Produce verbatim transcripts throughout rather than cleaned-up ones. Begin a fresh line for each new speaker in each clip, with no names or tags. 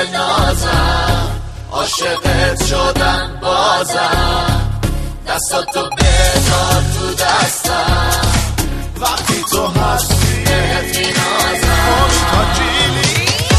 نازم، عاشقت شدم بازم، دستاتو بذار تو دستم، وقتی تو هستی بهت مینازم. مشتاقی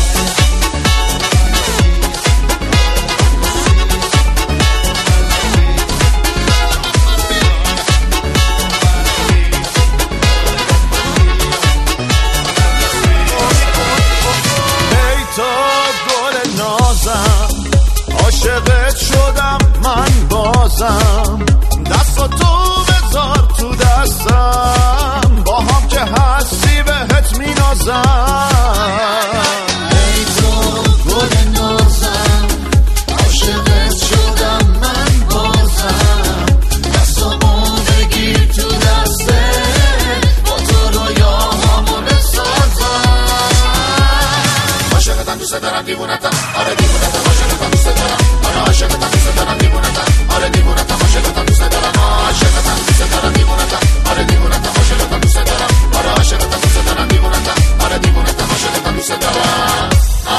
عاشقت شدم من بازم، دستاتو بذار تو دستم، با هم که هستی بهت مینازم. ای تو گل نازم، عاشقت شدم من بازم، دستامو بگیر تو دسته، با تو رویاهامو بسازم. عاشقتم دوست دارم دیوونتم، آره دیوونتم، عاشقتم دوست دارم، آره عاشقتم دوست دارم دیوونتم، آره دیوونتم، عاشقتم دوست دارم، عاشقتم دوست دارم دیوونتم، آره دیوونتم، عاشقتم دوست دارم، آره عاشقتم دوست دارم دیوونتم، آره دیوونتم، عاشقتم دوست دارم.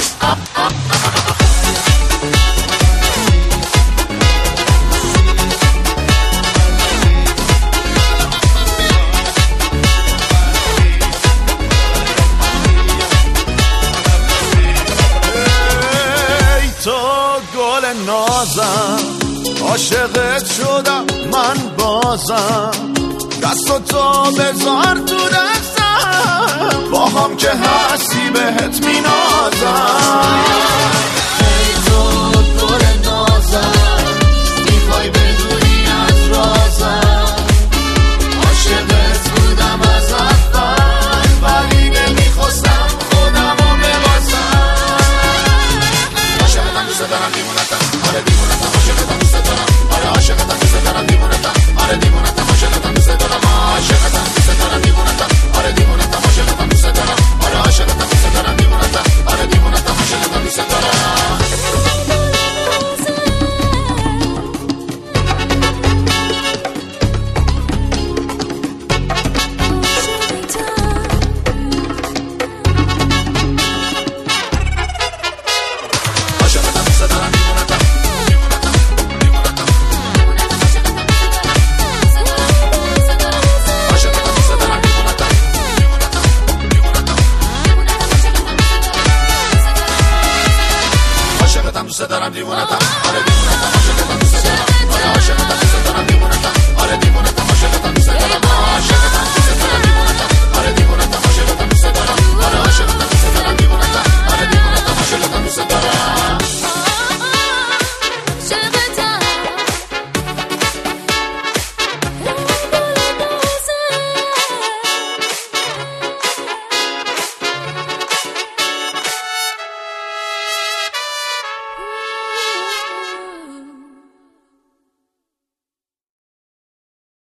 نازم، عاشقت شدم من بازم، دستاتو بذار تو دستم، با هم که هستی بهت مینازم. ای تو گل نازم، میخوای بدونی از رازم، عاشقت بودم از اول، ولی نمیخواستم خودمو ببازم. عاشقتم دوست دارم دیوونتم، آره دیوونتم، عاشقتم دوست دارم، آره عاشقتم دوست دارم دیوونتم، آره دیوونتم، عاشقتم دوست دارم، عاشقتم دوست دارم دیوونتم، آره دیوونتم، عاشقتم دوست دارم، آره عاشقتم دوست دارم دیوونتم، آره دیوونتم، عاشقتم دوست دارم. دوست دارم دیوونتم.